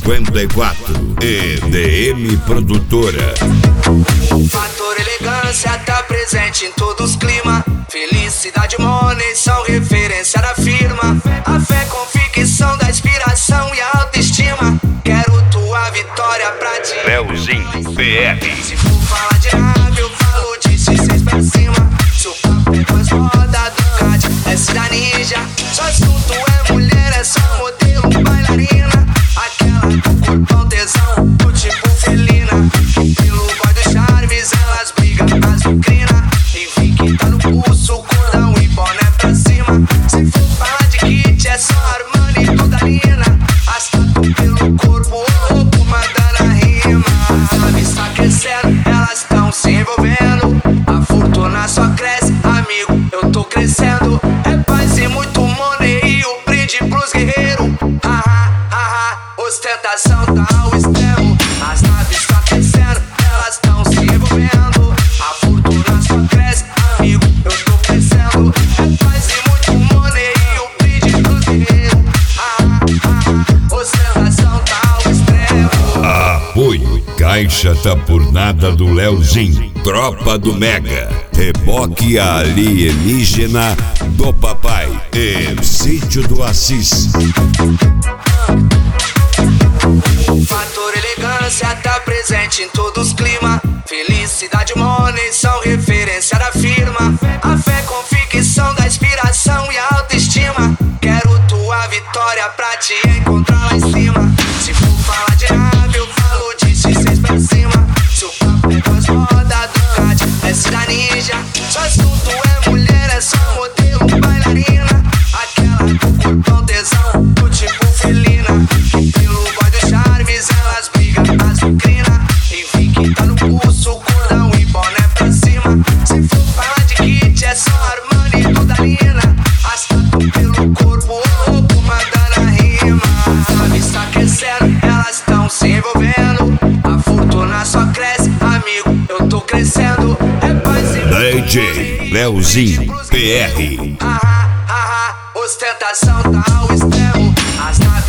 54, EDM Produtora. Fator elegância tá presente em todos os climas. Felicidade, money são referência da firma. A fé, convicção da inspiração e a autoestima. Quero tua vitória pra ti. Leozinho PR. Se for falar de rap, eu falo de C6 pra cima. Se o papo é com as rodas do CAD, é da ninja. Só assunto é mulher, é só modelo, bailarina. Aquela com corpão tesão, do tipo felina. Pelo boy dos charmes, elas brigam nas vitrinas. Enfim, que tá no pulso, cordão e boné pra cima. Se for falar de kit, é só Armani e Dudalina. As tatu pelo corpo, o roubo mandando a rima. A vista crescendo, elas tão se envolvendo. A fortuna só cresce, amigo, eu tô crescendo. É paz e muito money e o brinde pros guerreiros. Ostentação tá ao extremo. As naves tá crescendo, elas tão se envolvendo. A fortuna só cresce, amigo, eu tô crescendo. É paz e muito money e o brinde pros guerreiros. Ostentação tá ao extremo. Apoio Caixa tá por nada do Leozinho. Tropa do Mega. Reboque alienígena do papai. E Sítio do Assis. Fator elegância tá presente em todos os climas. Felicidade, money são referência da firma. A fé, convicção da inspiração e a autoestima. Quero tua vitória pra te encontrar lá em cima. Se for falar de rap, eu falo de C6 pra cima. Se o papo é com as rodas do CAD, é da ninja. Só assunto é mulher, é só modelo, bailarina. Aquela com corpão tesão, do tipo felina. Pelo boy dos charmes, elas brigam nas vitrinas. Enfim, que tá no pulso, cordão e boné pra cima. Se for falar de kit, é só Armani e Dudalina. As tatu pelo corpo, o roubo mandando a rima. A vista crescendo, elas tão se envolvendo. A fortuna só cresce, amigo, eu tô crescendo. É paz e DJ Leozinho PR. ostentação tá ao extremo. As naves